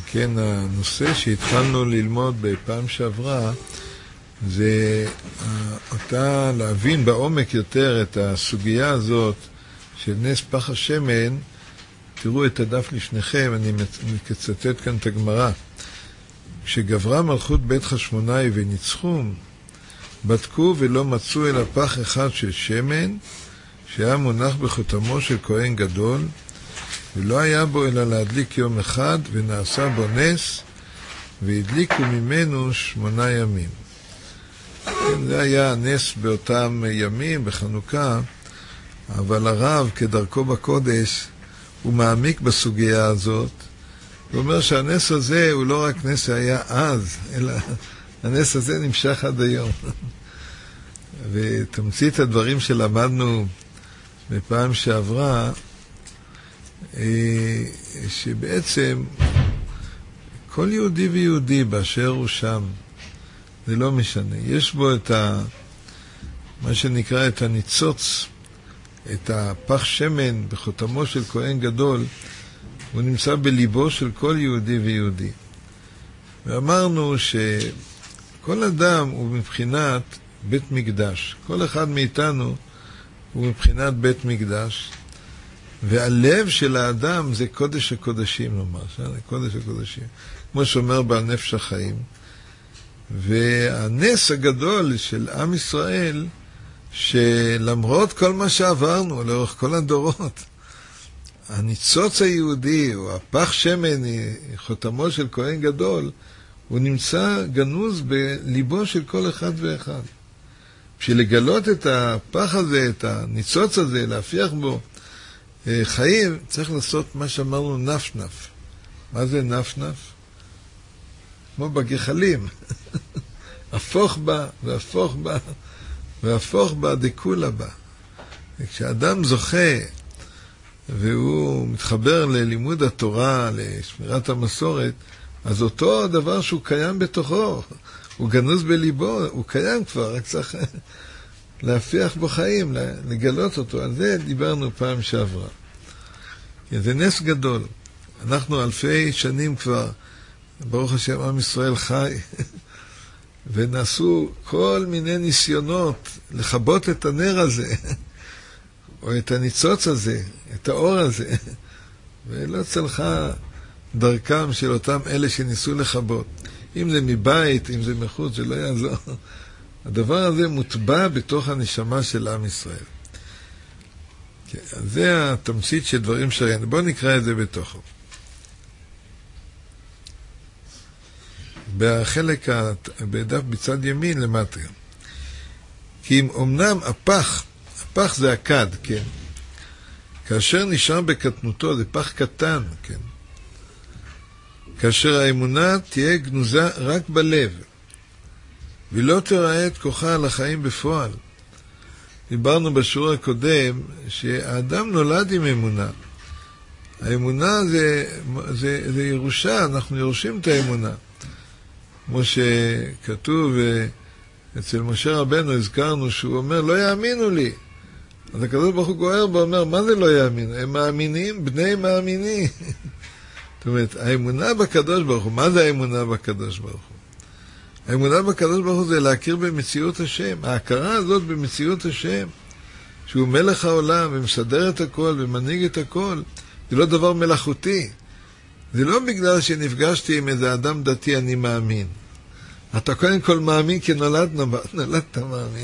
כן, הנושא שהתחלנו ללמוד בפעם שעברה זה אותה להבין בעומק יותר את הסוגיה הזאת של נס פח השמן. תראו את הדף לפניכם, אני מצטט כאן את הגמרא. כשגברה מלכות בית חשמונאי וניצחום, בדקו ולא מצאו אלא פח אחד של שמן, שהיה מונח בחותמו של כהן גדול, ולא היה בו אלא להדליק יום אחד, ונעשה בו נס, והדליקו ממנו 8 ימים. זה היה נס באותם ימים, בחנוכה, אבל הרב, כדרכו בקודש, הוא מעמיק בסוגיה הזאת, הוא אומר שהנס הזה הוא לא רק נס שהיה אז, אלא הנס הזה נמשך עד היום. ותמצית הדברים שלמדנו בפעם שעברה, שבעצם כל יהודי ויהודי באשר הוא שם, זה לא משנה, יש בו את מה שנקרא את הניצוץ, את הפח שמן בחותמו של כהן גדול, הוא נמצא בליבו של כל יהודי ויהודי. ואמרנו שכל אדם הוא מבחינת בית מקדש, כל אחד מאיתנו הוא מבחינת בית מקדש, והלב של האדם זה קודש הקודשים, נאמר, קודש הקודשים, כמו שאומר בעל נפש החיים. והנס הגדול של עם ישראל, שלמרות כל מה שעברנו לאורך כל הדורות, הניצוץ היהודי, או הפח שמן, חותמו של כהן גדול, הוא נמצא גנוז בליבו של כל אחד ואחד. בשביל לגלות את הפח הזה, את הניצוץ הזה, להפיח בו חיים, צריך לעשות מה שאמרנו נפנף. מה זה נפנף? כמו בגחלים. הפוך בה, והפוך בה, והפוך בה, דקולה בה. וכשאדם זוכה, והוא מתחבר ללימוד התורה, לשמירת המסורת, אז אותו הדבר שהוא קיים בתוכו, הוא גנוז בליבו, הוא קיים כבר, רק צריך להפיח בו חיים, לגלות אותו. על זה דיברנו פעם שעברה. זה נס גדול. אנחנו אלפי שנים כבר, ברוך השם, עם ישראל חי, ונעשו כל מיני ניסיונות לכבות את הנר הזה, או את הניצוץ הזה, את האור הזה, ולא צלחה דרכם של אותם אלה שניסו לכבות. אם זה מבית, אם זה מחוץ, זה לא יעזור. הדבר הזה מוטבע בתוך הנשמה של עם ישראל. אז זה התמצית של דברים שראינו. בואו נקרא את זה בתוכו. בחלק, בדף בצד ימין למטה. כי אם אמנם הפח זה הכד, כן. כאשר נשאר בקטנותו, זה פח קטן, כן. כאשר האמונה תהיה גנוזה רק בלב, ולא תראה את כוחה על החיים בפועל. דיברנו בשיעור הקודם שהאדם נולד עם אמונה. האמונה זה ירושה, אנחנו יורשים את האמונה. כמו שכתוב אצל משה רבנו, הזכרנו שהוא אומר, לא יאמינו לי. אז הקדוש ברוך הוא גוער ואומר, מה זה לא יאמינו? הם מאמינים, בני מאמינים. זאת אומרת, האמונה בקדוש ברוך הוא, מה זה האמונה בקדוש ברוך הוא? האמונה בקדוש ברוך הוא זה להכיר במציאות השם. ההכרה הזאת במציאות השם, שהוא מלך העולם ומסדר את הכל ומנהיג את הכל, זה לא דבר מלאכותי. זה לא בגלל שנפגשתי עם איזה אדם דתי אני מאמין. אתה קודם כל מאמין כי נולדת מאמין.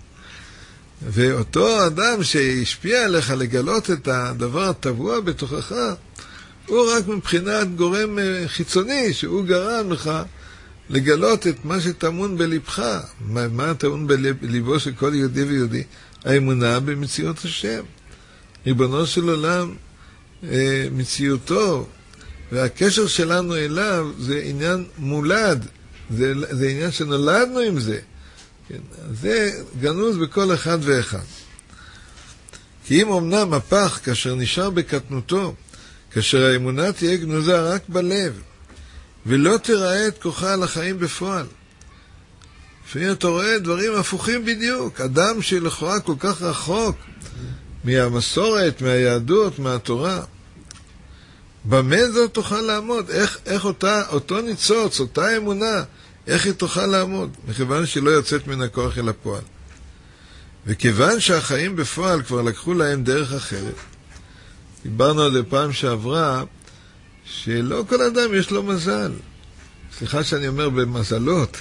ואותו אדם שהשפיע עליך לגלות את הדבר הטבוע בתוכך, הוא רק מבחינת גורם חיצוני, שהוא גרם לך לגלות את מה שטמון בלבך. מה טמון בליבו של כל יהודי ויהודי? האמונה במציאות השם. ריבונו של עולם, מציאותו, והקשר שלנו אליו זה עניין מולד, זה עניין שנולדנו עם זה. כן, זה גנוז בכל אחד ואחד. כי אם אמנם הפח כאשר נשאר בקטנותו, כאשר האמונה תהיה גנוזה רק בלב, ולא תראה את כוחה על החיים בפועל. לפעמים אתה רואה דברים הפוכים בדיוק. אדם שלכאורה כל כך רחוק מהמסורת, מהיהדות, מהתורה, במה זאת תוכל לעמוד? איך אותו ניצוץ, אותה אמונה, איך היא תוכל לעמוד? מכיוון שהיא לא יוצאת מן הכוח אל הפועל. וכיוון שהחיים בפועל כבר לקחו להם דרך אחרת, דיברנו על זה פעם שעברה, שלא כל אדם יש לו מזל. סליחה שאני אומר במזלות.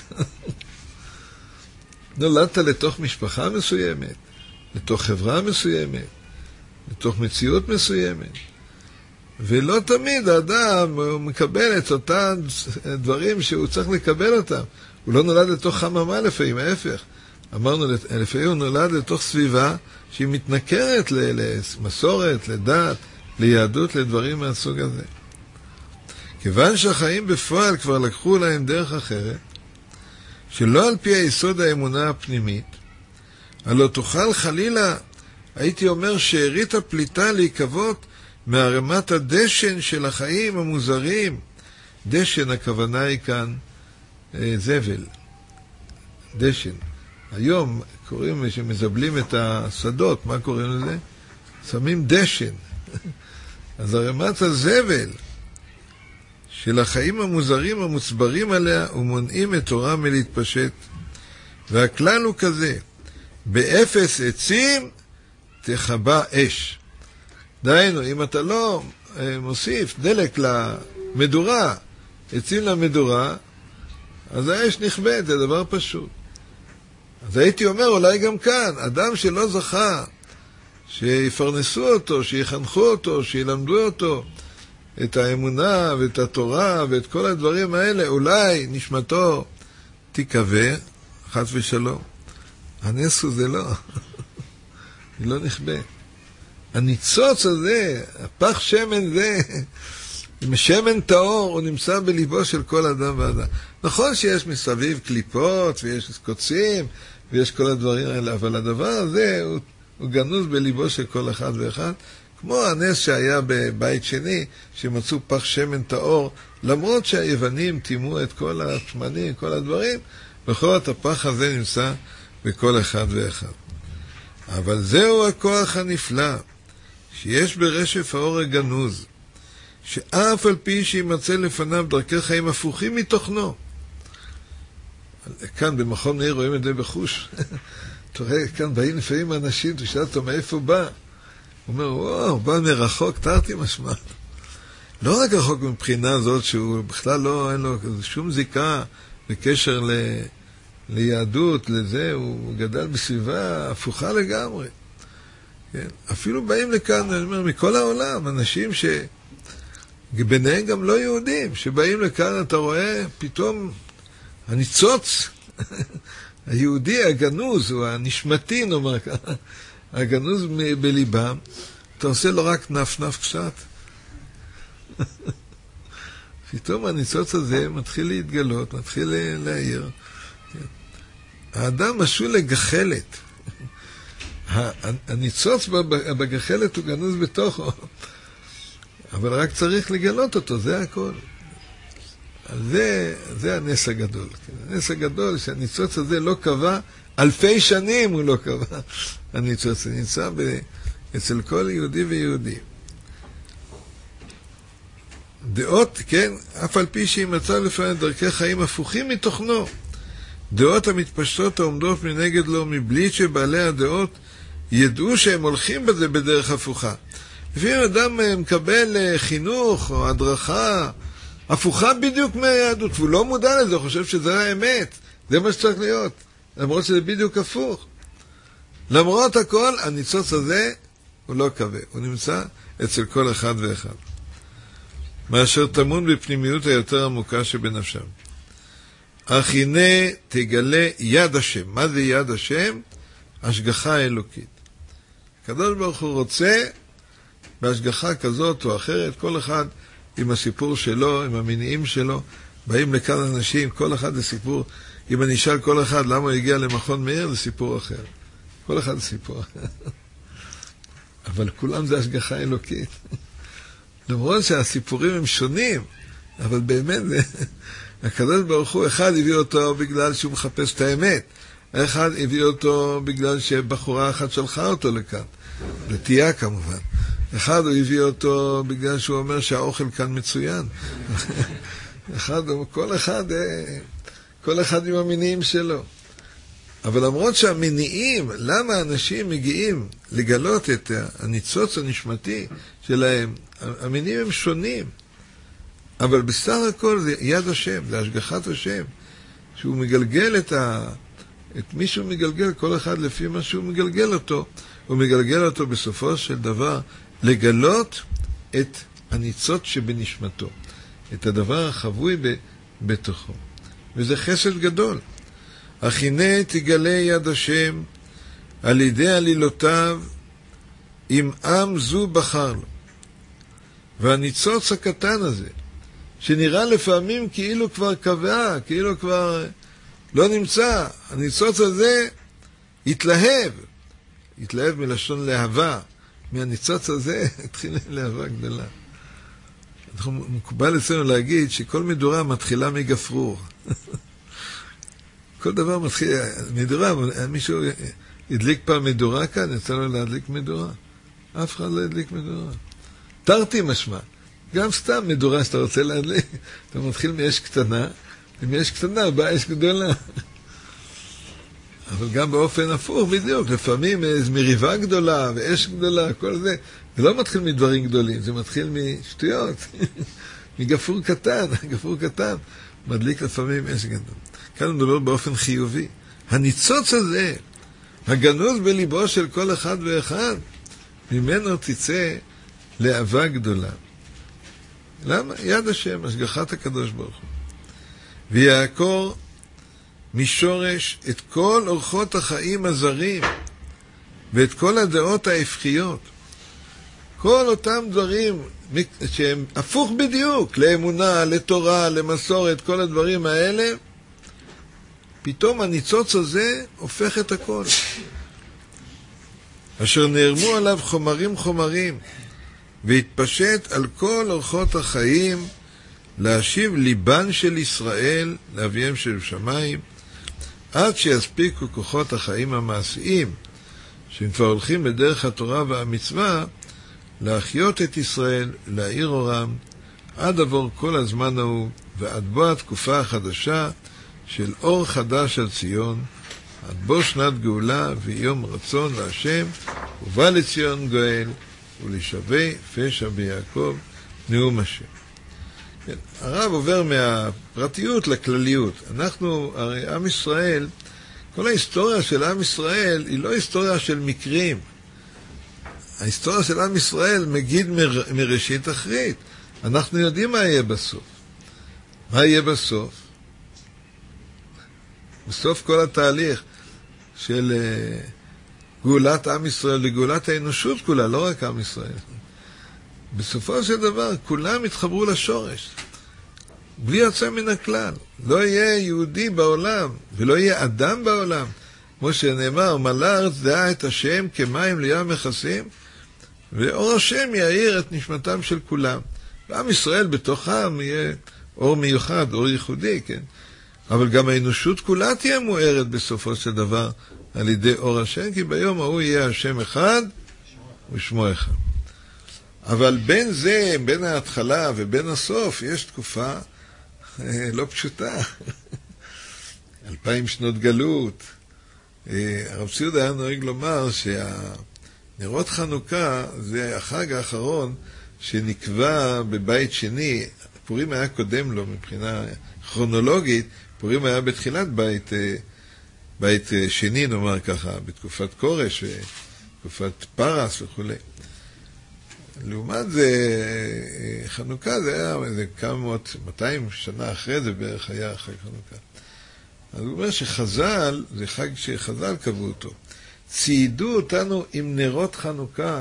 נולדת לתוך משפחה מסוימת, לתוך חברה מסוימת, לתוך מציאות מסוימת. ולא תמיד האדם מקבל את אותם דברים שהוא צריך לקבל אותם. הוא לא נולד לתוך חממה לפעמים, ההפך. אמרנו, לפעמים הוא נולד לתוך סביבה שהיא מתנכרת למסורת, לדת, ליהדות, לדברים מהסוג הזה. כיוון שהחיים בפועל כבר לקחו להם דרך אחרת, שלא על פי היסוד האמונה הפנימית, הלא תוכל חלילה, הייתי אומר, שארית הפליטה להיקוות מערמת הדשן של החיים המוזרים. דשן, הכוונה היא כאן זבל. דשן. היום קוראים, שמזבלים את השדות, מה קוראים לזה? שמים דשן. אז ערמת הזבל של החיים המוזרים המוצברים עליה ומונעים את תורה מלהתפשט. והכלל הוא כזה, באפס עצים תחבא אש. דהיינו, אם אתה לא מוסיף דלק למדורה, עצים למדורה, אז האש נכבד, זה דבר פשוט. אז הייתי אומר, אולי גם כאן, אדם שלא זכה, שיפרנסו אותו, שיחנכו אותו, שילמדו אותו, את האמונה ואת התורה ואת כל הדברים האלה, אולי נשמתו תיקווה, חס ושלום. הנס הוא זה לא. היא לא נכבה. הניצוץ הזה, הפח שמן זה, עם שמן טהור, הוא נמצא בליבו של כל אדם ואדם. נכון שיש מסביב קליפות, ויש קוצים, ויש כל הדברים האלה, אבל הדבר הזה הוא גנוז בליבו של כל אחד ואחד, כמו הנס שהיה בבית שני, שמצאו פח שמן טהור, למרות שהיוונים תימו את כל השמנים, כל הדברים, בכל זאת הפח הזה נמצא בכל אחד ואחד. אבל זהו הכוח הנפלא, שיש ברשף האור הגנוז, שאף על פי שימצא לפניו דרכי חיים הפוכים מתוכנו. כאן במכון מאיר רואים את זה בחוש. אתה רואה, כאן באים לפעמים אנשים, תשאל אותו מאיפה בא. הוא אומר, וואו, בא מרחוק, תרתי משמע. לא רק רחוק מבחינה זאת, שהוא בכלל לא, אין לו שום זיקה בקשר ליהדות, לזה, הוא גדל בסביבה הפוכה לגמרי. כן? אפילו באים לכאן, אני אומר, מכל העולם, אנשים שביניהם גם לא יהודים, שבאים לכאן, אתה רואה, פתאום הניצוץ, היהודי הגנוז, הוא הנשמתי, נאמר ככה, הגנוז בליבם, אתה עושה לו רק נף קצת. פתאום הניצוץ הזה מתחיל להתגלות, מתחיל להעיר. האדם משול לגחלת. הניצוץ בגחלת הוא גנוז בתוכו, אבל רק צריך לגלות אותו, זה הכל. זה הנס הגדול. הנס הגדול שהניצוץ הזה לא קבע, אלפי שנים הוא לא קבע. הניצוץ נמצא אצל כל יהודי ויהודי. דעות, כן, אף על פי שהיא מצאה לפעמים דרכי חיים הפוכים מתוכנו. דעות המתפשטות העומדות מנגד לו מבלי שבעלי הדעות ידעו שהם הולכים בזה בדרך הפוכה. לפעמים אדם מקבל חינוך או הדרכה הפוכה בדיוק מהיהדות, והוא לא מודע לזה, הוא חושב שזה האמת, זה מה שצריך להיות, למרות שזה בדיוק הפוך. למרות הכל, הניצוץ הזה הוא לא קווה, הוא נמצא אצל כל אחד ואחד. מאשר תמון בפנימיות היותר עמוקה שבנפשם. אך הנה תגלה יד השם. מה זה יד השם? השגחה אלוקית. הקדוש ברוך הוא רוצה בהשגחה כזאת או אחרת, כל אחד עם הסיפור שלו, עם המניעים שלו. באים לכאן אנשים, כל אחד זה סיפור. אם אני אשאל כל אחד למה הוא הגיע למכון מאיר, זה סיפור אחר. כל אחד זה סיפור אחר. אבל כולם זה השגחה אלוקית. למרות שהסיפורים הם שונים, אבל באמת הקדוש ברוך הוא, אחד הביא אותו בגלל שהוא מחפש את האמת, אחד הביא אותו בגלל שבחורה אחת שלחה אותו לכאן, לתייה כמובן. אחד הוא הביא אותו בגלל שהוא אומר שהאוכל כאן מצוין. כל אחד עם המניעים שלו. אבל למרות שהמניעים, למה אנשים מגיעים לגלות את הניצוץ הנשמתי שלהם, המניעים הם שונים. אבל בסך הכל זה יד השם, זה השגחת השם, שהוא מגלגל את מי שהוא מגלגל, כל אחד לפי מה שהוא מגלגל אותו, הוא מגלגל אותו בסופו של דבר לגלות את הניצוץ שבנשמתו, את הדבר החבוי בתוכו. וזה חסד גדול. אך הנה תגלה יד השם על ידי עלילותיו עם עם זו בחר לו. והניצוץ הקטן הזה, שנראה לפעמים כאילו כבר קבע, כאילו כבר לא נמצא, הניצוץ הזה התלהב מלשון להבה, מהניצוץ הזה התחילה להבה גדולה. אנחנו מקובל אצלנו להגיד שכל מדורה מתחילה מגפרור. כל דבר מתחיל, מדורה, מישהו הדליק פעם מדורה כאן, יצא לו להדליק מדורה. אף אחד לא הדליק מדורה. תרתי משמע. גם סתם מדורה שאתה רוצה להדליק, אתה מתחיל מאש קטנה, ומאש קטנה באה אש גדולה. אבל גם באופן הפוך בדיוק, לפעמים איזו מריבה גדולה ואש גדולה, כל זה, זה לא מתחיל מדברים גדולים, זה מתחיל משטויות, מגפרור קטן, מדליק לפעמים אש גדולה. כאן נדבר באופן חיובי. הניצוץ הזה, הגנוז בליבו של כל אחד ואחד, ממנו תצא להבה גדולה. למה? יד השם, השגחת הקדוש ברוך הוא. ויעקור משורש את כל אורחות החיים הזרים, ואת כל הדעות ההפכיות. כל אותם דברים שהם הפוך בדיוק, לאמונה, לתורה, למסורת, כל הדברים האלה, פתאום הניצוץ הזה הופך את הכל. אשר נערמו עליו חומרים, והתפשט על כל אורחות החיים, להשיב ליבן של ישראל לאביהם של שמיים, עד שיספיקו כוחות החיים המעשיים, שהם כבר הולכים בדרך התורה והמצווה, להחיות את ישראל, להאיר אורם, עד עבור כל הזמן ההוא, ועד בוא התקופה החדשה של אור חדש על ציון, עד בוא שנת גאולה ויום רצון להשם, ובא לציון גואל, ולשווה פשע ביעקב, נאום השם. כן, הרב עובר מהפרטיות לכלליות. אנחנו, הרי עם ישראל, כל ההיסטוריה של עם ישראל היא לא היסטוריה של מקרים. ההיסטוריה של עם ישראל מגיד מראשית אחרית. אנחנו יודעים מה יהיה בסוף. מה יהיה בסוף? בסוף כל התהליך של גאולת עם ישראל וגאולת האנושות כולה, לא רק עם ישראל. בסופו של דבר כולם התחברו לשורש. בלי יוצא מן הכלל. לא יהיה יהודי בעולם ולא יהיה אדם בעולם. כמו שנאמר, מלא הארץ דעה את השם כמים לים מכסים, ואור השם יאיר את נשמתם של כולם. ועם ישראל בתוכם יהיה אור מיוחד, אור ייחודי, כן? אבל גם האנושות כולה תהיה מוארת בסופו של דבר על ידי אור השם, כי ביום ההוא יהיה השם אחד ושמו אחד. אבל בין זה, בין ההתחלה ובין הסוף, יש תקופה לא פשוטה. 2000 שנות גלות. הרב ציודה היה נוהג לומר שהנרות חנוכה זה החג האחרון שנקבע בבית שני. פורים היה קודם לו מבחינה כרונולוגית, פורים היה בתחילת בית שני, נאמר ככה, בתקופת קורש ותקופת פרס וכו'. לעומת זה, חנוכה זה היה איזה כמה 200 שנה אחרי זה בערך היה חג חנוכה. אז הוא אומר שחז"ל, זה חג שחז"ל קבעו אותו, ציידו אותנו עם נרות חנוכה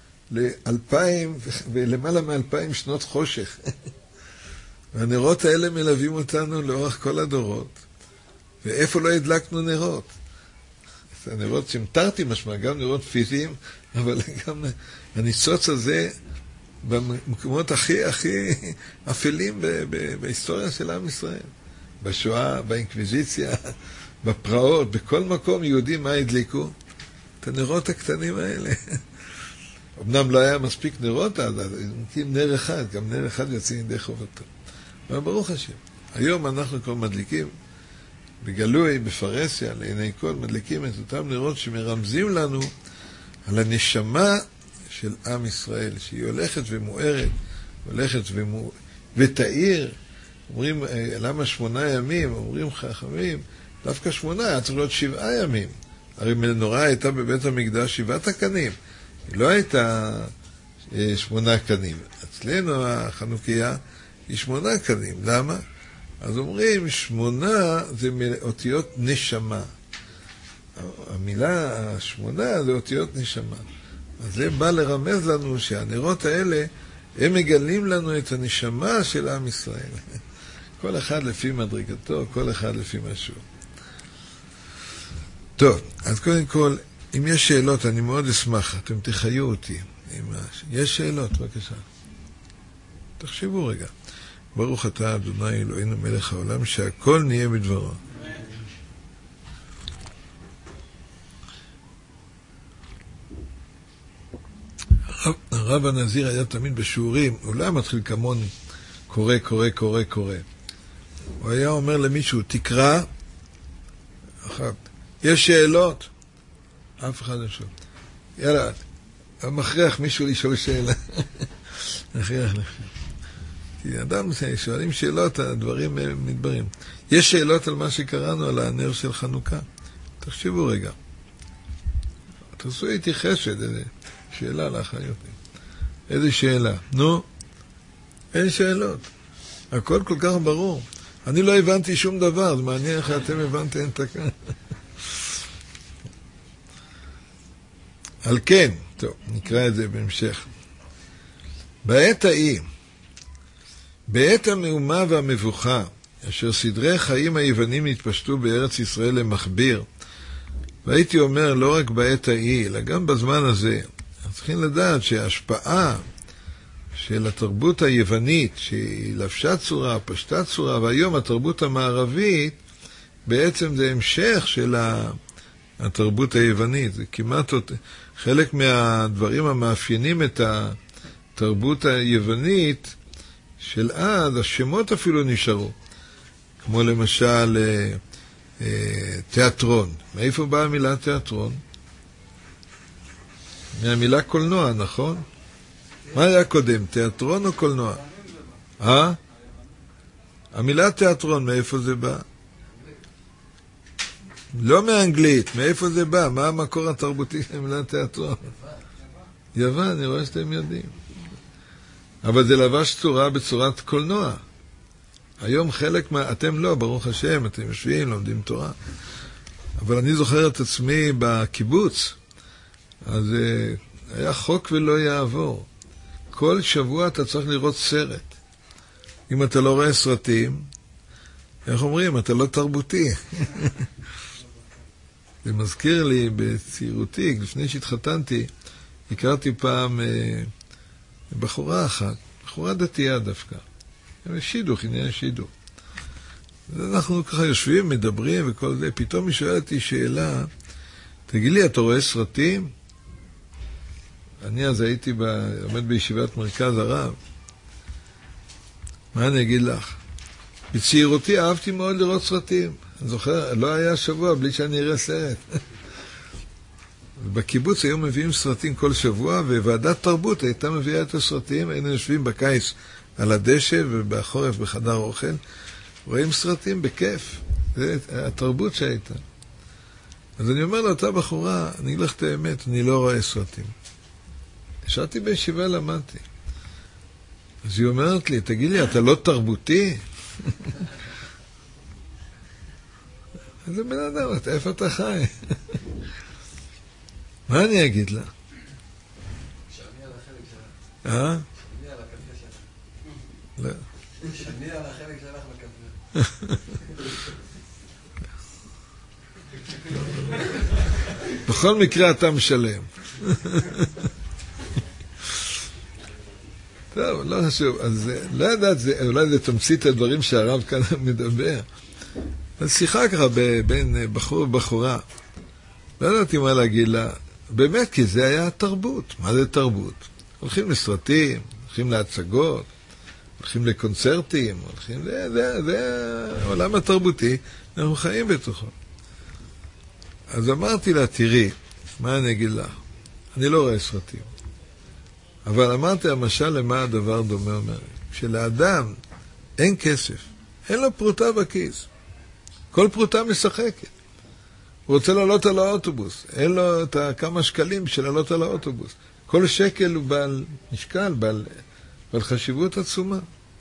ולמעלה מ-2000 שנות חושך. והנרות האלה מלווים אותנו לאורך כל הדורות. ואיפה לא הדלקנו נרות? הנרות שמתרתי משמע, גם נרות פיזיים, אבל גם הניצוץ הזה במקומות הכי אפלים בהיסטוריה של עם ישראל. בשואה, באינקוויזיציה, בפרעות, בכל מקום יהודים מה הדליקו? את הנרות הקטנים האלה. אמנם לא היה מספיק נרות אז נקים נר אחד, גם נר אחד יוצא ידי חובתו. אבל ברוך השם, היום אנחנו כבר מדליקים, בגלוי, בפרסיה, לעיני כל, מדליקים את אותם נרות שמרמזים לנו על הנשמה של עם ישראל, שהיא הולכת ומוארת, הולכת ותאיר. אומרים, למה 8 ימים? אומרים חכמים, דווקא 8, היה צריך להיות 7 ימים. הרי מנורה הייתה בבית המקדש 7 קנים, היא לא הייתה 8 קנים. אצלנו החנוכיה היא 8 קנים, למה? אז אומרים, 8 זה אותיות נשמה. המילה 8 זה אותיות נשמה. אז זה בא לרמז לנו שהנרות האלה, הם מגלים לנו את הנשמה של עם ישראל. כל אחד לפי מדרגתו, כל אחד לפי משהו. טוב, אז קודם כל, אם יש שאלות, אני מאוד אשמח, אתם תחיו אותי. יש שאלות, בבקשה. תחשבו רגע. ברוך אתה אדוני אלוהינו מלך העולם, שהכל נהיה בדברו. הרב הנזיר היה תמיד בשיעורים, הוא לא מתחיל כמוני, קורא. הוא היה אומר למישהו, תקרא, אחת, יש שאלות? אף אחד לא שואל. יאללה, מכריח מישהו לשאול שאלה. מכריח. כי אדם שואלים שאלות, הדברים מתברים. יש שאלות על מה שקראנו, על הנר של חנוכה. תחשבו רגע. תעשו איתי חשד, איזה שאלה לאחריות. איזה שאלה? נו, אין שאלות. הכל כל כך ברור. אני לא הבנתי שום דבר, זה מעניין איך אתם הבנתם את הכאן. על כן, טוב, נקרא את זה בהמשך. בעת ההיא, בעת המהומה והמבוכה, אשר סדרי חיים היוונים התפשטו בארץ ישראל למכביר, והייתי אומר לא רק בעת ההיא, אלא גם בזמן הזה, צריכים לדעת שההשפעה של התרבות היוונית, שהיא לבשה צורה, פשטה צורה, והיום התרבות המערבית, בעצם זה המשך של התרבות היוונית. זה כמעט חלק מהדברים המאפיינים את התרבות היוונית של אז, השמות אפילו נשארו. כמו למשל תיאטרון. מאיפה באה המילה תיאטרון? מהמילה קולנוע, נכון? מה היה קודם, תיאטרון או קולנוע? המילה תיאטרון, מאיפה זה בא? לא מאנגלית, מאיפה זה בא? מה המקור התרבותי של המילה תיאטרון? יוון, אני רואה שאתם יודעים. אבל זה לבש צורה בצורת קולנוע. היום חלק אתם לא, ברוך השם, אתם יושבים, לומדים תורה. אבל אני זוכר את עצמי בקיבוץ, אז היה חוק ולא יעבור. כל שבוע אתה צריך לראות סרט. אם אתה לא רואה סרטים, איך אומרים? אתה לא תרבותי. זה מזכיר לי בצעירותי, לפני שהתחתנתי, הכרתי פעם בחורה אחת, בחורה דתייה דווקא. שידוך, עניין שידוך. אנחנו ככה יושבים, מדברים וכל זה, פתאום היא שואלת אותי שאלה, תגיד לי, אתה רואה סרטים? אני אז הייתי עומד בישיבת מרכז הרב. מה אני אגיד לך? בצעירותי אהבתי מאוד לראות סרטים. אני זוכר, לא היה שבוע בלי שאני אראה סרט. בקיבוץ היו מביאים סרטים כל שבוע, וועדת תרבות הייתה מביאה את הסרטים, היינו יושבים בקיץ על הדשא ובחורף בחדר אוכל, רואים סרטים בכיף. זה התרבות שהייתה. אז אני אומר לאותה בחורה, אני אגיד לך את האמת, אני לא רואה סרטים. ישבתי בישיבה, למדתי. אז היא אומרת לי, תגיד לי, אתה לא תרבותי? איזה בן אדם, איפה אתה חי? מה אני אגיד לה? שאני על החלק שלך. שאני על הקפה שלך. לא. שאני על החלק שלך בקפה. בכל מקרה אתה משלם. טוב, לא חשוב. אז לא יודעת, אולי זה תמצית הדברים שהרב כאן מדבר. אז שיחה ככה בין בחור ובחורה. לא ידעתי מה להגיד לה. באמת, כי זה היה התרבות. מה זה תרבות? הולכים לסרטים, הולכים להצגות, הולכים לקונצרטים, הולכים... זה העולם התרבותי, אנחנו חיים בתוכו. אז אמרתי לה, תראי, מה אני אגיד לך? אני לא רואה סרטים. אבל אמרתי, המשל למה הדבר דומה אומר? כשלאדם אין כסף, אין לו פרוטה בכיס. כל פרוטה משחקת. הוא רוצה לעלות על האוטובוס, אין לו את כמה שקלים של לעלות על האוטובוס. כל שקל הוא בעל משקל, בעל חשיבות עצומה.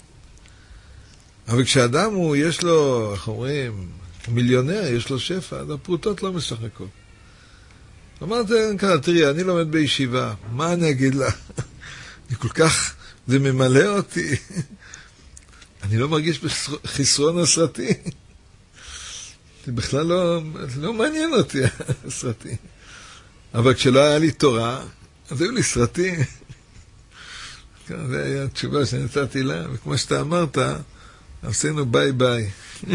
אבל כשאדם יש לו, איך אומרים, מיליונר, יש לו שפע, אז הפרוטות לא משחקות. אמרתי ככה, תראי, אני לומד בישיבה, מה אני אגיד לה? אני כל כך, זה ממלא אותי. אני לא מרגיש חסרון הסרטים. זה בכלל לא מעניין אותי, הסרטים. אבל כשלא היה לי תורה, אז היו לי סרטים. זה היה התשובה שנתתי לה, וכמו שאתה אמרת, עשינו ביי ביי.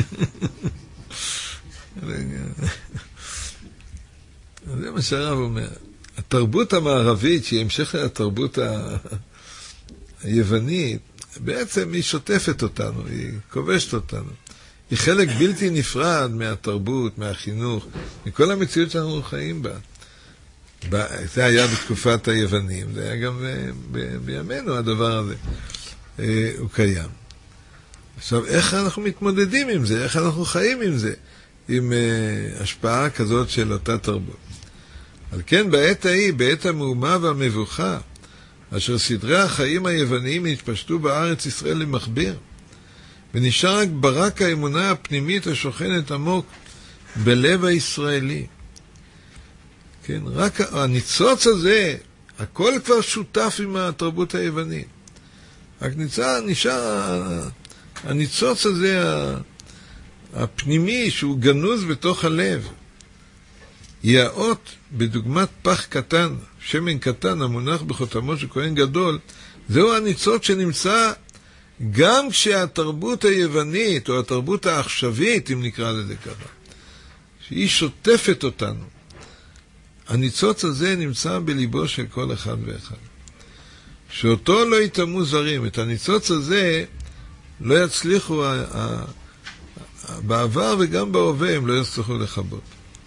זה מה שהרב אומר. התרבות המערבית, שהיא המשך לתרבות היוונית, בעצם היא שוטפת אותנו, היא כובשת אותנו. היא חלק בלתי נפרד מהתרבות, מהחינוך, מכל המציאות שאנחנו חיים בה. זה היה בתקופת היוונים, זה היה גם בימינו הדבר הזה. הוא קיים. עכשיו, איך אנחנו מתמודדים עם זה? איך אנחנו חיים עם זה? עם השפעה כזאת של אותה תרבות. על כן, בעת ההיא, בעת המהומה והמבוכה, אשר סדרי החיים היווניים התפשטו בארץ ישראל למכביר, ונשאר רק ברק האמונה הפנימית השוכנת עמוק בלב הישראלי. כן, רק הניצוץ הזה, הכל כבר שותף עם התרבות היוונית. רק נשאר הניצוץ הזה הפנימי שהוא גנוז בתוך הלב. היא האות בדוגמת פח קטן, שמן קטן המונח בחותמו של כהן גדול, זהו הניצוץ שנמצא גם כשהתרבות היוונית או התרבות העכשווית, אם נקרא לזה ככה, שהיא שוטפת אותנו. הניצוץ הזה נמצא בליבו של כל אחד ואחד. שאותו לא יתאמו זרים. את הניצוץ הזה לא יצליחו בעבר וגם בהווה הם לא יצליחו לכבות.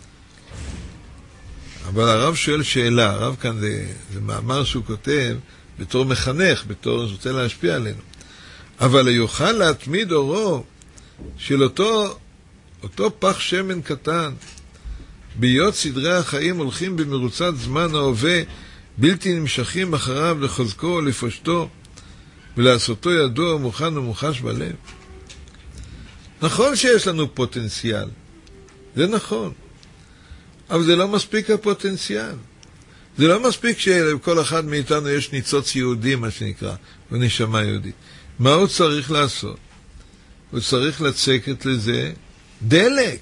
אבל הרב שואל שאלה, הרב כאן זה מאמר שהוא כותב בתור מחנך, בתור שרוצה להשפיע עלינו. אבל יוכל להתמיד אורו של אותו פח שמן קטן, בהיות סדרי החיים הולכים במרוצת זמן ההווה, בלתי נמשכים אחריו לחוזקו ולפשטו, ולעשותו ידוע ומוכן ומוחש בלב. נכון שיש לנו פוטנציאל, זה נכון, אבל זה לא מספיק הפוטנציאל. זה לא מספיק שלכל אחד מאיתנו יש ניצוץ יהודי, מה שנקרא, ונשמה יהודית. מה הוא צריך לעשות? הוא צריך לצקת לזה דלק.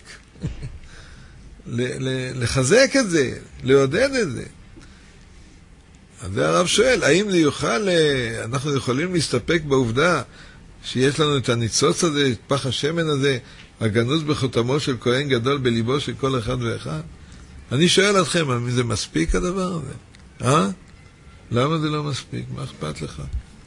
לחזק את זה, לעודד את זה. אז זה הרב שואל, האם אנחנו יכולים להסתפק בעובדה שיש לנו את הניצוץ הזה, את פח השמן הזה, הגנוז בחותמו של כהן גדול בליבו של כל אחד ואחד? אני שואל אתכם, האם זה מספיק הדבר הזה? למה זה לא מספיק? מה אכפת לך?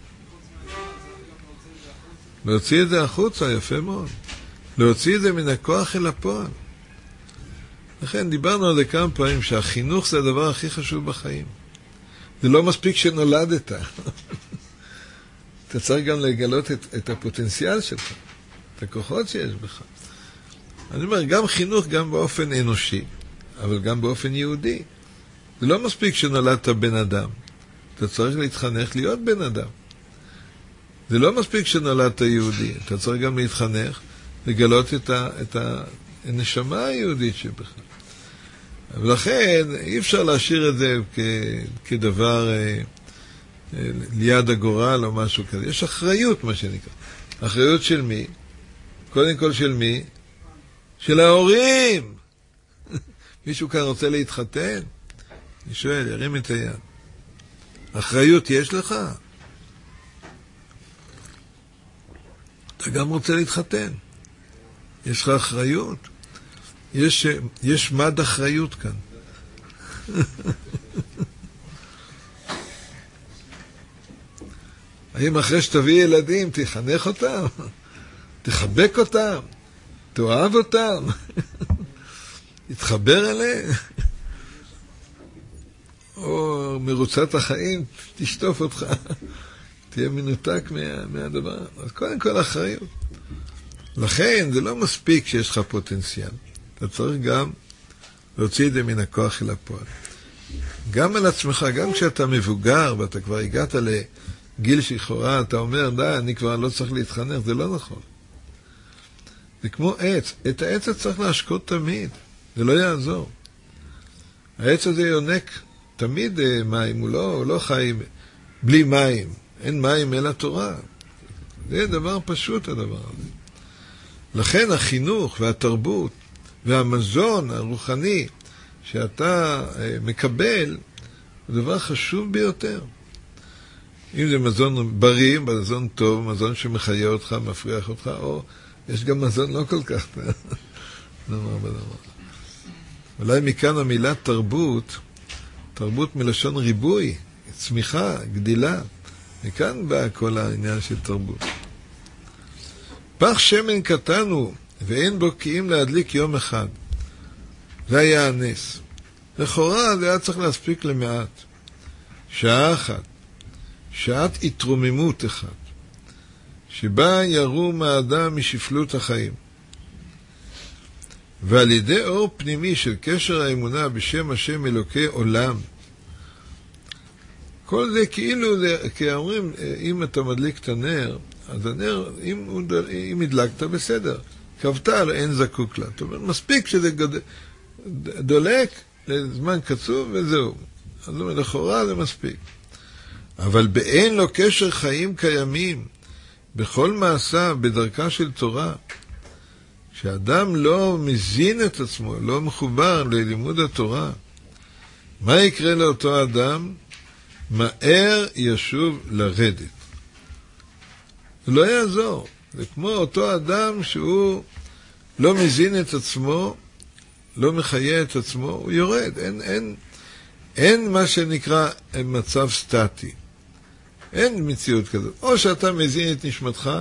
להוציא את זה החוצה, יפה מאוד. להוציא את זה מן הכוח אל הפועל. לכן דיברנו על זה כמה פעמים, שהחינוך זה הדבר הכי חשוב בחיים. זה לא מספיק שנולדת. אתה צריך גם לגלות את הפוטנציאל שלך, את הכוחות שיש בך. אני אומר, גם חינוך, גם באופן אנושי, אבל גם באופן יהודי. זה לא מספיק שנולדת בן אדם. אתה צריך להתחנך להיות בן אדם. זה לא מספיק שנולדת יהודי. אתה צריך גם להתחנך, לגלות את הנשמה היהודית שבך. ולכן אי אפשר להשאיר את זה כדבר ליד הגורל או משהו כזה. יש אחריות, מה שנקרא. אחריות של מי? קודם כל של מי? של ההורים. מישהו כאן רוצה להתחתן? אני שואל, ירים את היד. אחריות יש לך? אתה גם רוצה להתחתן. יש לך אחריות? יש מד אחריות כאן. האם אחרי שתביא ילדים תחנך אותם? תחבק אותם? תאהב אותם? תתחבר אליהם? או מרוצת החיים תשטוף אותך? תהיה מנותק מהדבר. אז קודם כל אחריות. לכן זה לא מספיק שיש לך פוטנציאל. אתה צריך גם להוציא את זה מן הכוח אל הפועל. גם על עצמך, גם כשאתה מבוגר ואתה כבר הגעת לגיל שחורה, אתה אומר, די, אני כבר לא צריך להתחנך, זה לא נכון. זה כמו עץ. את העץ צריך להשקות תמיד. זה לא יעזור. העץ הזה יונק תמיד מים, הוא לא חי בלי מים. אין מים אלא תורה. זה דבר פשוט הדבר הזה. לכן החינוך והתרבות והמזון הרוחני שאתה מקבל הוא דבר חשוב ביותר. אם זה מזון בריא, מזון טוב, מזון שמחיה אותך, מפריח אותך, או יש גם מזון לא כל כך. אולי מכאן המילה תרבות, תרבות מלשון ריבוי, צמיחה, גדילה. מכאן בא כל העניין של תרבות. פח שמן קטן הוא, ואין בו כי אם להדליק יום אחד. זה היה הנס. לכאורה זה היה צריך להספיק למעט. שעה אחת. שעת התרוממות אחת. שבה ירום האדם משפלות החיים. ועל ידי אור פנימי של קשר האמונה בשם השם אלוקי עולם, כל זה כאילו, כי אומרים, אם אתה מדליק את הנר, אז הנר, אם הדלקת, בסדר. כבתה, אין זקוק לה. זאת אומרת, מספיק שזה דולק לזמן קצוב וזהו. אז לכאורה זה מספיק. אבל באין לו קשר חיים קיימים, בכל מעשה, בדרכה של תורה, כשאדם לא מזין את עצמו, לא מחובר ללימוד התורה, מה יקרה לאותו אדם? מהר ישוב לרדת. זה לא יעזור. זה כמו אותו אדם שהוא לא מזין את עצמו, לא מחיה את עצמו, הוא יורד. אין מה שנקרא מצב סטטי. אין מציאות כזאת. או שאתה מזין את נשמתך,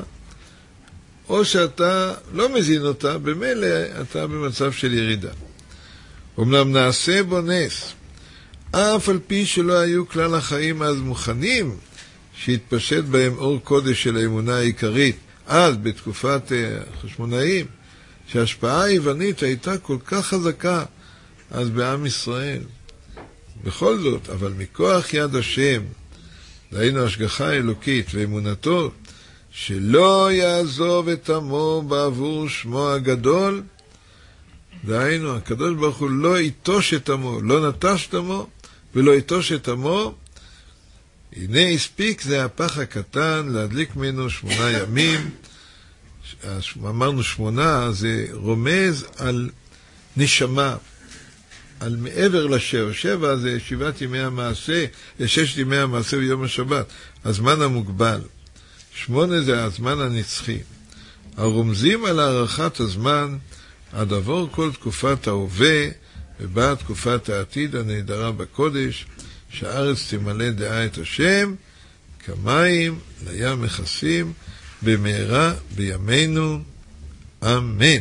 או שאתה לא מזין אותה, במילא אתה במצב של ירידה. אמנם נעשה בו נס, אף על פי שלא היו כלל החיים אז מוכנים, שהתפשט בהם אור קודש של האמונה העיקרית, אז בתקופת החשמונאים, שההשפעה היוונית הייתה כל כך חזקה, אז בעם ישראל. בכל זאת, אבל מכוח יד השם, דהיינו השגחה אלוקית ואמונתו, שלא יעזוב את עמו בעבור שמו הגדול, דהיינו, הקדוש ברוך הוא לא יתוש את עמו, לא נטש את עמו, ולא יתוש את עמו. הנה הספיק זה הפח הקטן, להדליק ממנו 8 ימים. אמרנו 8, זה רומז על נשמה, על מעבר לשבע. 7 זה 7 ימי המעשה, 6 ימי המעשה ויום השבת, הזמן המוגבל. 8 זה הזמן הנצחי. הרומזים על הארכת הזמן, עד עבור כל תקופת ההווה, ובאה תקופת העתיד הנהדרה בקודש, שהארץ תמלא דעה את השם, כמים לים מכסים, במהרה בימינו, אמן.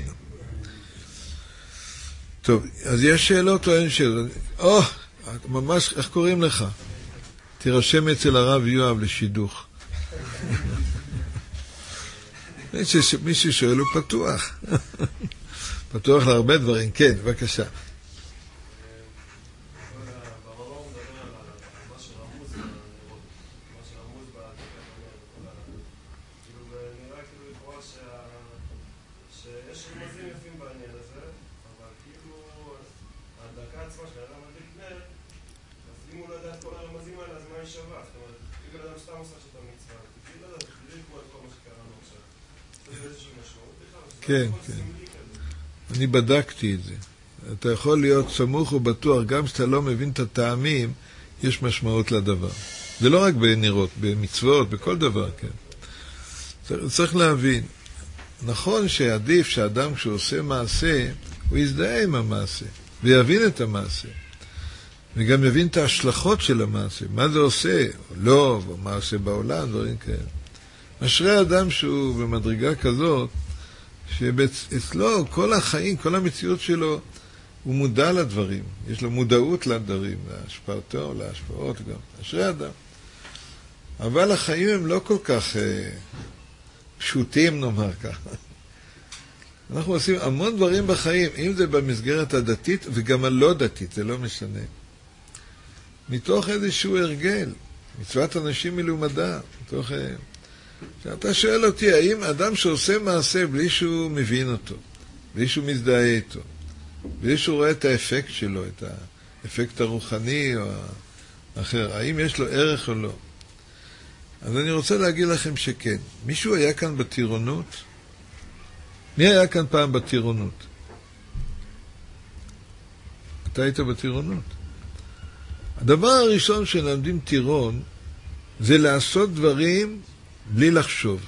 טוב, אז יש שאלות או אין שאלות? ממש, איך קוראים לך? תירשם אצל הרב יואב לשידוך. מישהו שואל הוא פתוח. פתוח להרבה דברים. כן, בבקשה. כן, כן. אני בדקתי את זה. אתה יכול להיות סמוך ובטוח, גם שאתה לא מבין את הטעמים, יש משמעות לדבר. זה לא רק בנרות, במצוות, בכל דבר, כן. צריך להבין. נכון שעדיף שאדם כשהוא עושה מעשה, הוא יזדהה עם המעשה, ויבין את המעשה. וגם מבין את ההשלכות של המעשה, מה זה עושה, או לא, או מה עושה בעולם, דברים כאלה. אשרי אדם שהוא במדרגה כזאת, שאצלו כל החיים, כל המציאות שלו, הוא מודע לדברים, יש לו מודעות לדברים, להשפעות גם, אשרי אדם. אבל החיים הם לא כל כך פשוטים, נאמר ככה. אנחנו עושים המון דברים בחיים, אם זה במסגרת הדתית וגם הלא דתית, זה לא משנה. מתוך איזשהו הרגל, מצוות אנשים מלומדה, מתוך... אתה שואל אותי, האם אדם שעושה מעשה בלי שהוא מבין אותו, בלי שהוא מזדהה איתו, בלי שהוא רואה את האפקט שלו, את האפקט הרוחני או האחר, האם יש לו ערך או לא? אז אני רוצה להגיד לכם שכן. מישהו היה כאן בטירונות? מי היה כאן פעם בטירונות? אתה היית בטירונות? הדבר הראשון שלמדים טירון זה לעשות דברים בלי לחשוב.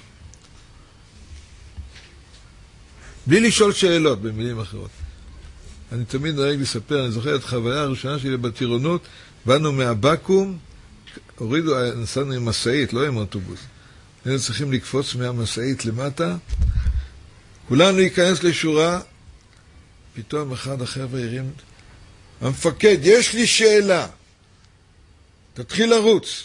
בלי לשאול שאלות, במילים אחרות. אני תמיד נוהג לספר, אני זוכר את החוויה הראשונה שלי בטירונות, באנו מהבקו"ם, נסענו עם מסעית, לא עם אוטובוס. היינו צריכים לקפוץ מהמסעית למטה, כולנו להיכנס לשורה, פתאום אחד החבר'ה הרים, המפקד, יש לי שאלה, תתחיל לרוץ.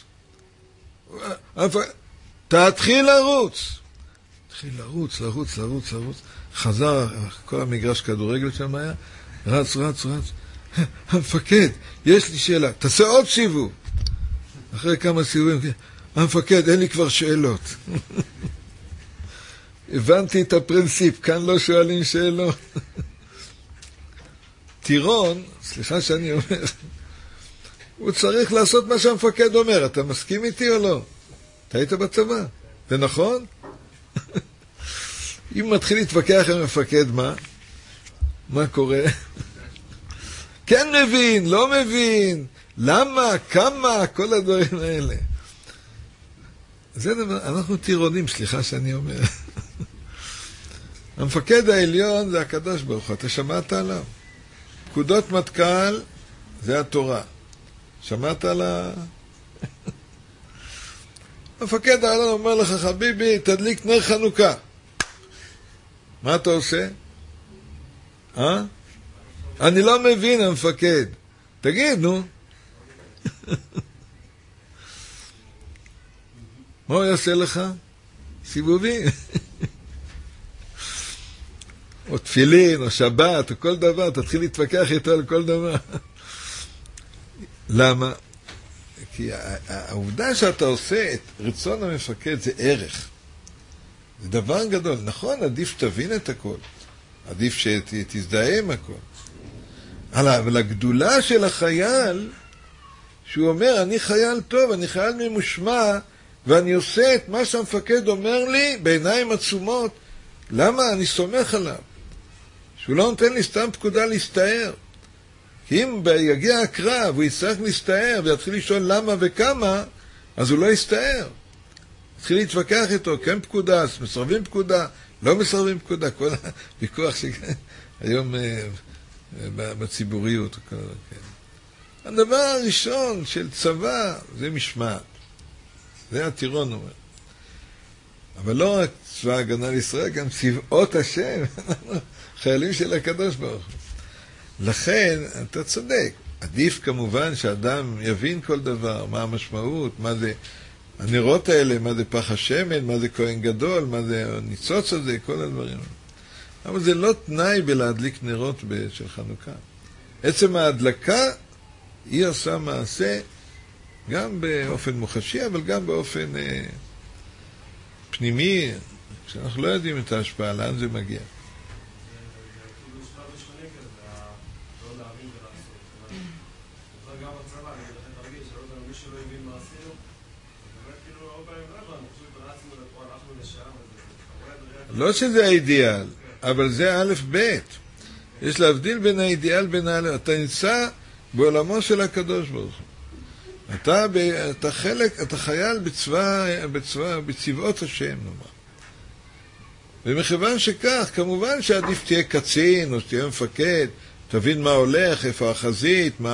תתחיל לרוץ. תתחיל לרוץ. חזר, כל המגרש כדורגל שם היה, רץ. המפקד, יש לי שאלה, תעשה עוד סיבוב. אחרי כמה סיבובים, המפקד, אין לי כבר שאלות. הבנתי את הפרינציפ, כאן לא שואלים שאלות. טירון, סליחה שאני אומר, הוא צריך לעשות מה שהמפקד אומר. אתה מסכים איתי או לא? אתה היית בצבא, זה נכון? אם מתחיל להתווכח עם המפקד, מה קורה? כן מבין, לא מבין, למה, כמה, כל הדברים האלה. זה דבר, אנחנו טירונים, סליחה שאני אומר. המפקד העליון זה הקדוש ברוך הוא, אתה שמעת עליו? פקודות מטכ"ל זה התורה. שמעת על המפקד העליון אומר לך, חביבי, תדליק נר חנוכה. מה אתה עושה? אני לא מבין, המפקד. תגיד, נו. מה הוא יעשה לך? סיבובים. או תפילין, או שבת, או כל דבר, תתחיל להתווכח איתו על כל דבר. למה? כי העובדה שאתה עושה את רצון המפקד זה ערך. זה דבר גדול. נכון, עדיף שתבין את הכל. עדיף שתזדהה עם הכל. אבל הגדולה של החייל, שהוא אומר, אני חייל טוב, אני חייל ממושמע, ואני עושה את מה שהמפקד אומר לי בעיניים עצומות. למה? אני סומך עליו. שהוא לא נותן לי סתם פקודה להסתער. כי אם יגיע הקרב, הוא יצטרך להסתער, ויתחיל לשאול למה וכמה, אז הוא לא יסתער. התחיל להתווכח איתו, כן פקודה, מסרבים פקודה, לא מסרבים פקודה, כל הוויכוח שהיום בציבוריות. כן. הדבר הראשון של צבא זה משמעת. זה הטירון אומר. אבל לא רק צבא הגנה לישראל, גם צבאות השם, חיילים של הקדוש ברוך הוא. לכן, אתה צודק. עדיף כמובן שאדם יבין כל דבר, מה המשמעות, מה זה הנרות האלה, מה זה פח השמן, מה זה כהן גדול, מה זה הניצוץ הזה, כל הדברים. אבל זה לא תנאי בלהדליק נרות של חנוכה. עצם ההדלקה, היא עושה מעשה גם באופן מוחשי, אבל גם באופן פנימי, שאנחנו לא יודעים את ההשפעה, לאן זה מגיע. לא שזה האידיאל, אבל זה א' ב'. יש להבדיל בין האידיאל בין האלף. אתה נמצא בעולמו של הקדוש ברוך הוא. אתה חלק, אתה חייל בצבאות השם, נאמר. ומכיוון שכך, כמובן שעדיף תהיה קצין או שתהיה מפקד, תבין מה הולך, איפה החזית,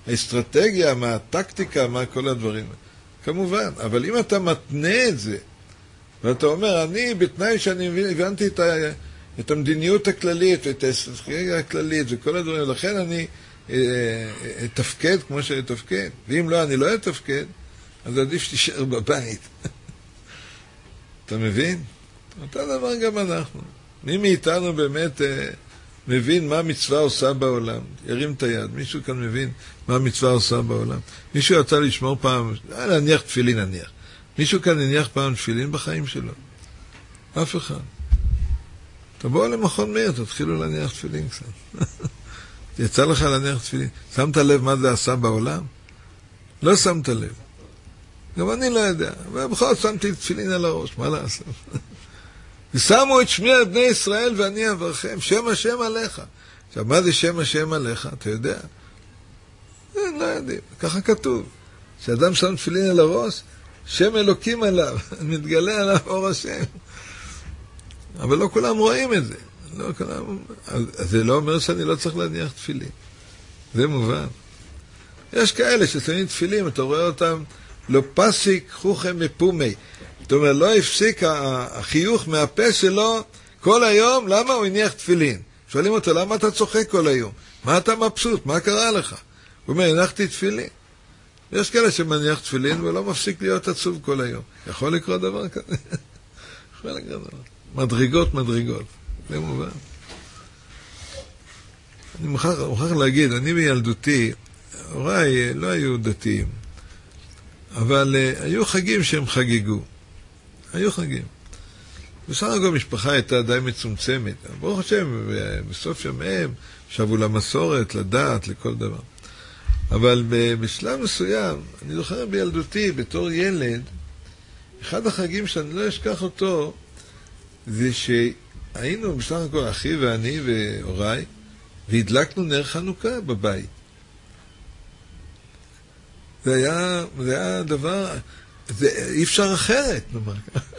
האסטרטגיה, מה הטקטיקה, מה כל הדברים. כמובן, אבל אם אתה מתנה את זה, ואתה אומר, אני בתנאי שאני הבנתי את המדיניות הכללית, ואת האסטרטגיה הכללית, וכל הדברים, לכן אני אתפקד כמו שאתפקד, ואם לא, אני לא אתפקד, אז עדיף שתישאר בבית. אתה מבין? אותו דבר גם אנחנו. מי מאיתנו באמת מבין מה המצווה עושה בעולם? ירים את היד. מישהו כאן מבין מה המצווה עושה בעולם? מישהו יצא לשמור פעם, להניח תפילין נניח. מישהו כאן הניח פעם תפילין בחיים שלו? אף אחד. תבואו למכון מאיר, תתחילו להניח תפילין קצת. יצא לך להניח תפילין. שמת לב מה זה עשה בעולם? לא שמת לב. גם אני לא יודע. ובכל זאת שמתי תפילין על הראש, מה לעשות? ושמו את שמי על בני ישראל ואני אברכם, שם השם עליך. עכשיו, מה זה שם השם עליך? אתה יודע? לא יודעים, ככה כתוב. כשאדם שם תפילין על הראש, שם אלוקים עליו, מתגלה עליו אור השם. אבל לא כולם רואים את זה. לא כולם... אז זה לא אומר שאני לא צריך להניח תפילין. זה מובן. יש כאלה ששמים תפילין, אתה רואה אותם, לא פסיק חוכם מפומי. זאת אומרת, לא הפסיק החיוך מהפה שלו כל היום, למה הוא הניח תפילין? שואלים אותו, למה אתה צוחק כל היום? מה אתה מבסוט? מה קרה לך? הוא אומר, הנחתי תפילין. יש כאלה שמניח תפילין ולא מפסיק להיות עצוב כל היום. יכול לקרות דבר כזה? יכול לקרות דבר. מדרגות. זה מובן. אני מוכרח להגיד, אני בילדותי, הוריי לא היו דתיים, אבל היו חגים שהם חגגו. היו חגים. בסך הכל המשפחה הייתה די מצומצמת. ברוך השם, בסוף ימיהם שבו למסורת, לדת, לכל דבר. אבל בשלב מסוים, אני זוכר בילדותי, בתור ילד, אחד החגים שאני לא אשכח אותו, זה שהיינו בסך הכל אחי ואני והוריי, והדלקנו נר חנוכה בבית. זה היה דבר, אי אפשר אחרת, נאמר.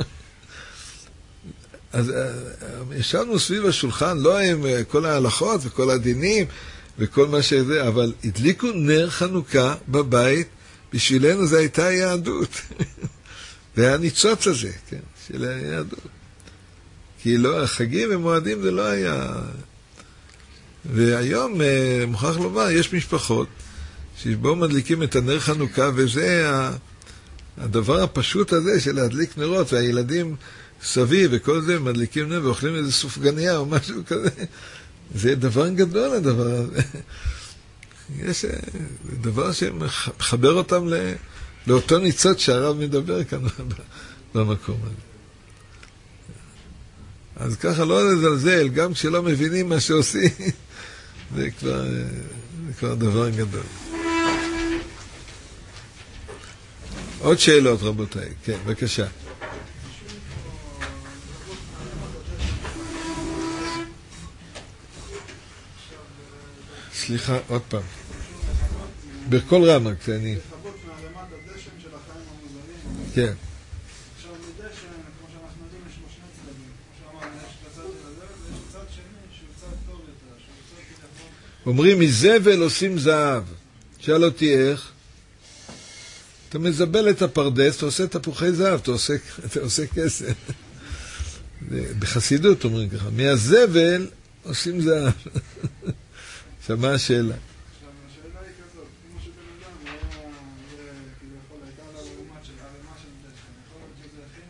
אז ישבנו סביב השולחן, לא עם כל ההלכות וכל הדינים וכל מה שזה, אבל הדליקו נר חנוכה בבית, בשבילנו זה הייתה יהדות. והיה ניצוץ הזה, כן, של היהדות. כי לא, החגים ומועדים זה לא היה... והיום, מוכרח לומר, יש משפחות שבו מדליקים את הנר חנוכה, וזה הדבר הפשוט הזה של להדליק נרות, והילדים סביב וכל זה מדליקים נר ואוכלים איזה סופגניה או משהו כזה. זה דבר גדול, הדבר הזה. יש דבר שמחבר אותם לאותו ניצוץ שהרב מדבר כאן במקום הזה. אז ככה לא לזלזל, גם כשלא מבינים מה שעושים, זה כבר דבר גדול. עוד שאלות, רבותיי. כן, בבקשה. סליחה, עוד פעם. בכל רמה, כשאני... לכבות מהרמת הדשן של החיים המוזרים. כן. עכשיו, מדשן, כמו שאנחנו יודעים, יש לו שני צדדים. כמו שאמרנו, יש את הצד של הזבל, ויש צד שני שהוא צד טוב יותר, שהוא צד כתפון. אומרים, מזבל עושים זהב. שאל אותי איך? אתה מזבל את הפרדס, אתה עושה תפוחי זהב, אתה עושה כסף. בחסידות אומרים ככה, מהזבל עושים זהב. עכשיו, מה השאלה? עכשיו, השאלה היא כזאת, כמו שבן אדם היה, כביכול, הייתה לה ערימה של דשן, יכול להיות שזה הכין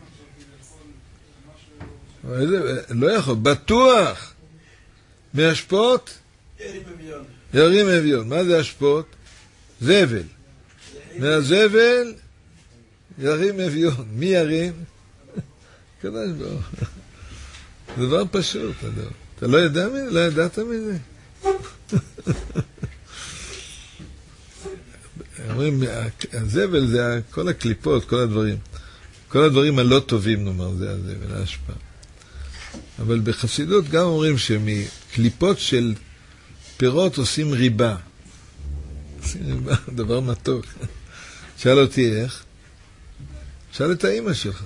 עכשיו, כביכול, משהו... לא יכול, בטוח. מהשפוט? ירים אביון. מה זה השפוט? זבל. מהזבל ירים אביון. מי ירים? קדוש ברוך. דבר פשוט. אתה לא ידע מזה? לא ידעת מזה? אומרים, הזבל זה כל הקליפות, כל הדברים. כל הדברים הלא טובים, נאמר, זה הזבל, ההשפעה. אבל בחסידות גם אומרים שמקליפות של פירות עושים ריבה. עושים ריבה, דבר מתוק. שאל אותי איך? שאל את האמא שלך.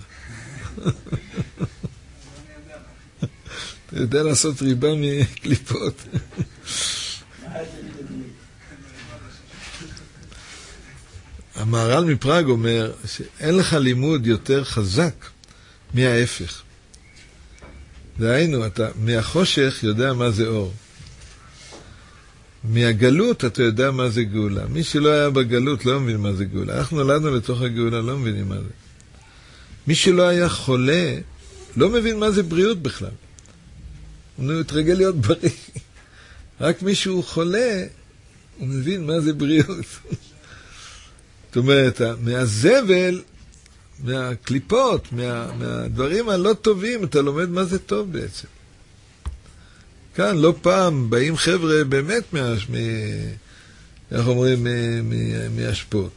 אתה יודע לעשות ריבה מקליפות. המהר"ל מפראג אומר שאין לך לימוד יותר חזק מההפך. דהיינו, אתה מהחושך יודע מה זה אור. מהגלות אתה יודע מה זה גאולה. מי שלא היה בגלות לא מבין מה זה גאולה. אנחנו נולדנו לתוך הגאולה, לא מבינים מה זה. מי שלא היה חולה לא מבין מה זה בריאות בכלל. הוא התרגל להיות בריא. רק מי שהוא חולה, הוא מבין מה זה בריאות. זאת אומרת, מהזבל, מהקליפות, מהדברים הלא טובים, אתה לומד מה זה טוב בעצם. כאן לא פעם באים חבר'ה באמת איך אומרים, מהשפות.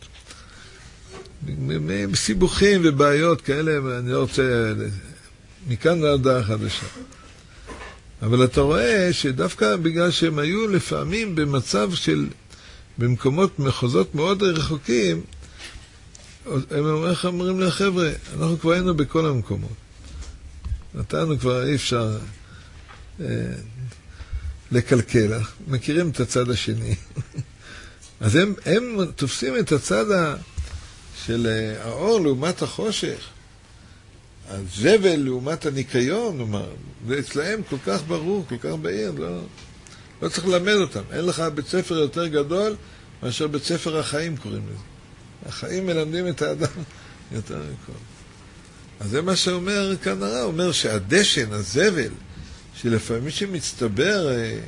מסיבוכים ובעיות כאלה, אני לא רוצה, מכאן להודעה חדשה. אבל אתה רואה שדווקא בגלל שהם היו לפעמים במצב של, במקומות מחוזות מאוד רחוקים, הם אומרים לחבר'ה, אנחנו כבר היינו בכל המקומות. נתנו כבר אי אפשר לקלקל, מכירים את הצד השני. אז הם תופסים את הצד של האור לעומת החושך, הזבל לעומת הניקיון, זה אצלהם כל כך ברור, כל כך בהיר, לא צריך ללמד אותם. אין לך בית ספר יותר גדול מאשר בית ספר החיים קוראים לזה. החיים מלמדים את האדם יותר מכל. אז זה מה שאומר כאן הרב, אומר שהדשן, הזבל, שלפעמים שמצטבר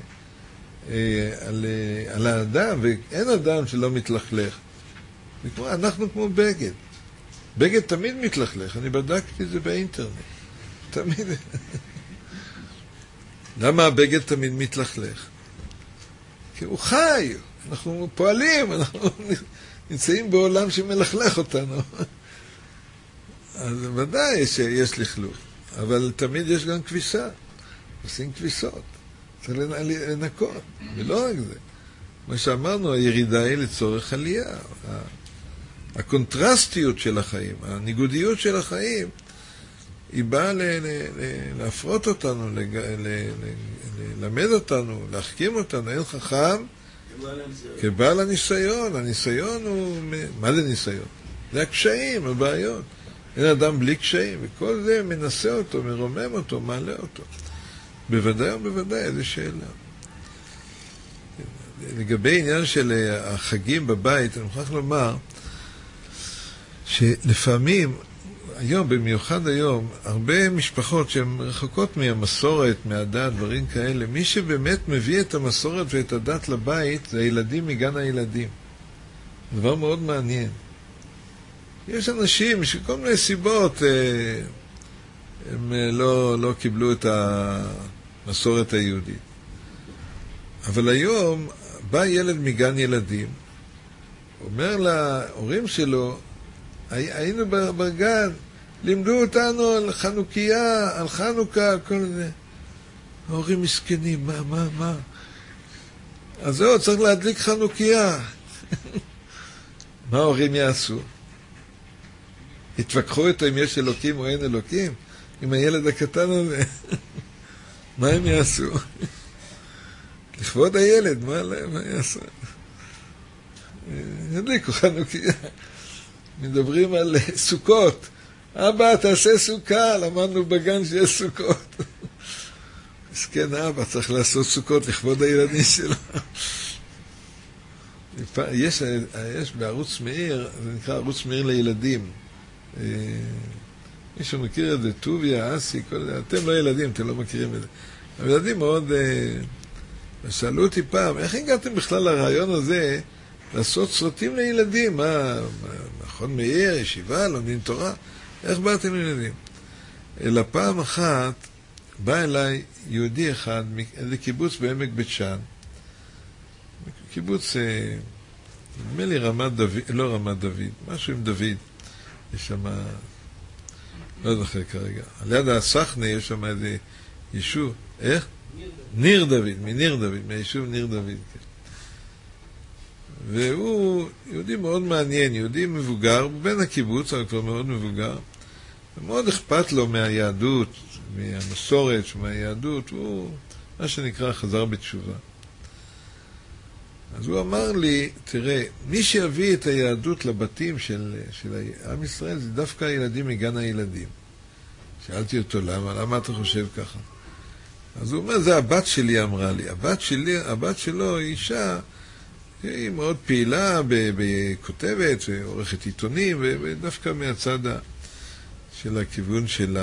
על האדם, ואין אדם שלא מתלכלך. אנחנו כמו בגד. בגד תמיד מתלכלך, אני בדקתי את זה באינטרנט. תמיד. למה הבגד תמיד מתלכלך? כי הוא חי, אנחנו פועלים, אנחנו נמצאים בעולם שמלכלך אותנו. אז ודאי שיש לכלוך, אבל תמיד יש גם כביסה. עושים כביסות, צריך לנקות, ולא רק זה. מה שאמרנו, הירידה היא לצורך עלייה. הקונטרסטיות של החיים, הניגודיות של החיים, היא באה להפרות אותנו, ללמד אותנו, להחכים אותנו. אין חכם כבעל הניסיון. הניסיון הוא... מה זה ניסיון? זה הקשיים, הבעיות. אין אדם בלי קשיים, וכל זה מנסה אותו, מרומם אותו, מעלה אותו. בוודאי ובוודאי, איזו שאלה. לגבי עניין של החגים בבית, אני מוכרח לומר שלפעמים, היום, במיוחד היום, הרבה משפחות שהן רחוקות מהמסורת, מהדת, דברים כאלה, מי שבאמת מביא את המסורת ואת הדת לבית, זה הילדים מגן הילדים. דבר מאוד מעניין. יש אנשים שכל מיני סיבות הם לא קיבלו את המסורת היהודית. אבל היום בא ילד מגן ילדים, אומר להורים שלו, היינו בגן, לימדו אותנו על חנוכיה, על חנוכה, על כל זה. ההורים מסכנים, מה? אז זהו, צריך להדליק חנוכיה. מה ההורים יעשו? התווכחו איתו אם יש אלוקים או אין אלוקים? עם הילד הקטן הזה? מה הם יעשו? לכבוד הילד, מה יעשו? ידליקו חנוכיה. מדברים על סוכות. אבא, תעשה סוכה, למדנו בגן שיש סוכות. מסכן אבא, צריך לעשות סוכות לכבוד הילדים שלו. יש בערוץ מאיר, זה נקרא ערוץ מאיר לילדים. מישהו מכיר את זה, טוביה, אסי, כל זה. אתם לא ילדים, אתם לא מכירים את זה. הילדים מאוד... שאלו אותי פעם, איך הגעתם בכלל לרעיון הזה לעשות סרטים לילדים? מכון מאיר, ישיבה, לומדים תורה? איך באתם לילדים? אלא פעם אחת בא אליי יהודי אחד, איזה קיבוץ בעמק בית שאן, קיבוץ, נדמה לי רמת דוד, לא רמת דוד, משהו עם דוד, יש שם, לא זוכר כרגע, על יד הסחנה יש שם איזה יישוב, איך? ניר דוד, מניר דוד, מהיישוב ניר דוד. והוא יהודי מאוד מעניין, יהודי מבוגר, בין הקיבוץ, אבל כבר מאוד מבוגר, ומאוד אכפת לו מהיהדות, מהמסורת, מהיהדות, הוא מה שנקרא חזר בתשובה. אז הוא אמר לי, תראה, מי שיביא את היהדות לבתים של עם ישראל זה דווקא הילדים מגן הילדים. שאלתי אותו, למה אתה חושב ככה? אז הוא אומר, זה הבת שלי אמרה לי. הבת שלו היא אישה, היא מאוד פעילה, בכותבת, עורכת עיתונים, ודווקא מהצד של הכיוון של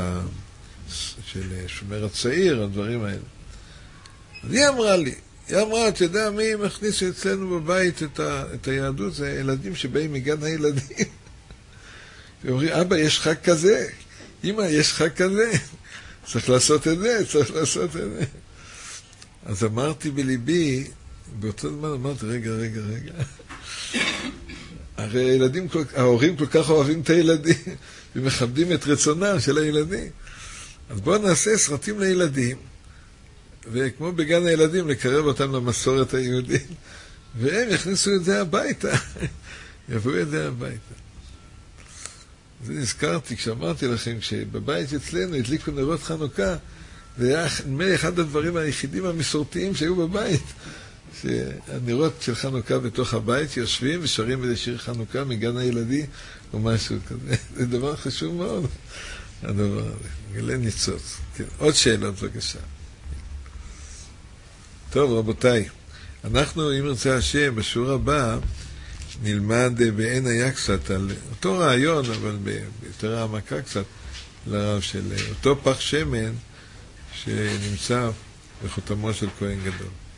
שומר הצעיר, הדברים האלה. אז היא אמרה, אתה יודע מי מכניס אצלנו בבית את היהדות? זה ילדים שבאים מגן הילדים. ואומרים, אבא, יש חג כזה? אמא, יש חג כזה? צריך לעשות את זה. אז אמרתי בליבי, באותו זמן אמרתי, רגע. הרי ההורים כל כך אוהבים את הילדים, ומכבדים את רצונם של הילדים. אז בואו נעשה סרטים לילדים, וכמו בגן הילדים, לקרב אותם למסורת היהודית, והם יכניסו את זה הביתה. יבואו את זה הביתה. זה נזכרתי כשאמרתי לכם, כשבבית אצלנו הדליקו נרות חנוכה, זה היה אחד הדברים היחידים המסורתיים שהיו בבית, שהנרות של חנוכה בתוך הבית יושבים ושרים איזה שיר חנוכה מגן הילדים או משהו כזה. זה דבר חשוב מאוד, הדבר הזה. גלי ניצוץ. כן. עוד שאלות בבקשה. טוב, רבותיי, אנחנו, אם ירצה השם, בשיעור הבא נלמד בעין היה קצת על אותו רעיון, אבל ביותר העמקה קצת לרב של אותו פח שמן שנמצא בחותמו של כהן גדול.